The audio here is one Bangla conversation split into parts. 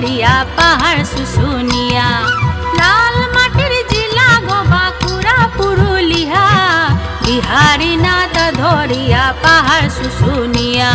ধরিয়া পাহাড় শুশুনিয়া। লাল মাটির জিলা গো বাঁকুড়া পুরুলিয়া, বিহারি নাথ ধরিয়া পাহাড় শুশুনিয়া।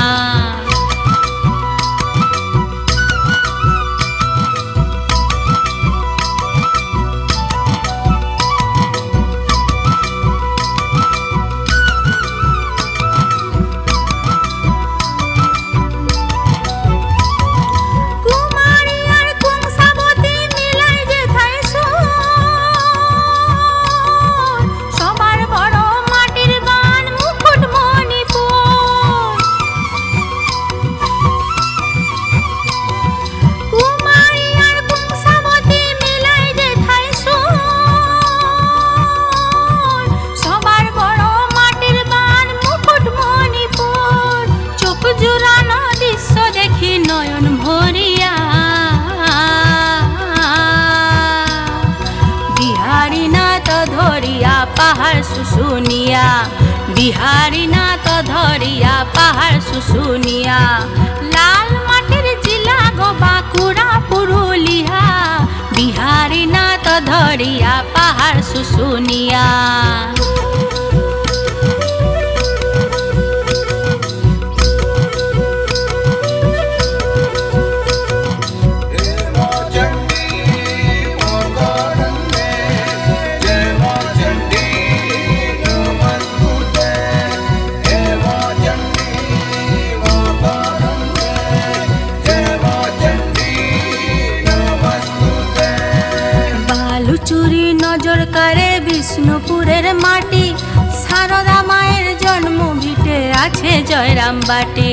নয়ন ভরিয়া বিহারি নাথ ধরিয়া পাহাড় শুশুনিয়া, বিহারি নাথ ধরিয়া পাহাড় শুশুনিয়া। লাল মাটির জিলা গো বাঁকুড়া পুরুলিয়া, বিহারি নাথ ধরিয়া পাহাড় শুশুনিয়া। চুরি নজর করে বিষ্ণুপুরের মাটি, সারদা মায়ের জন্ম ভিটে আছে জয়রাম বাটি।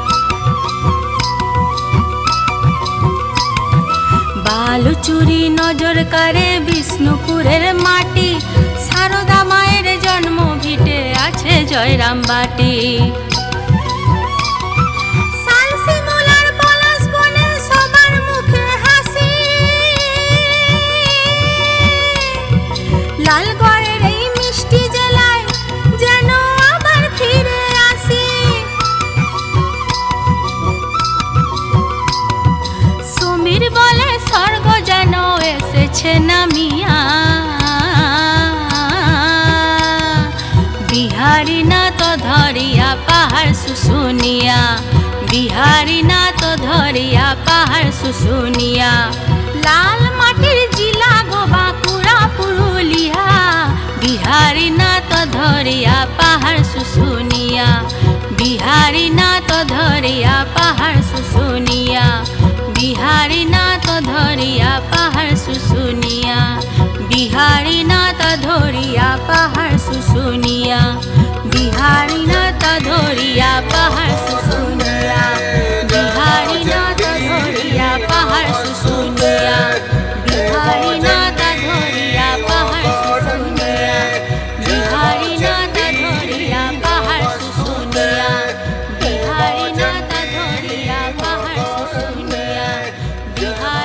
বালুচুরি নজর করে বিষ্ণুপুরের মাটি, সারদা মায়ের জন্ম ভিটে আছে জয়রাম বাটি। লালগড়ের এই মিষ্টি জেলায় যেন আবার ফিরে আসি, সমীর বলে স্বর্গ যেন এসেছে নামিয়া। বিহারি নাথ ধরিয়া পাহাড় শুশুনিয়া, বিহারি নাথ ধরিয়া পাহাড় শুশুনিয়া। লাল মাটির জিলা গো বাঁকুড়া পুরুলিয়া, বিহারি নাথ ধরিয়া পাহাড় শুশুনিয়া, বিহারি নাথ ধরিয়া পাহাড় শুশুনিয়া, বিহারি নাথ ধরিয়া পাহাড় শুশুনিয়া, বিহারি নাথ ধরিয়া পাহাড় শুশুনিয়া, বিহারি নাথ ধরিয়া পাহাড় শুশুনিয়া, বিহারি নাথ ধরিয়া পাহাড় শুশুনিয়া, বিহারি নাথ ধরিয়া পাহাড় শুশুনিয়া, বিহারি নাথ ধরিয়া পাহাড় শুশুনিয়া, বিহারি নাথ ধরিয়া পাহাড় শুশুনিয়া, বিহারি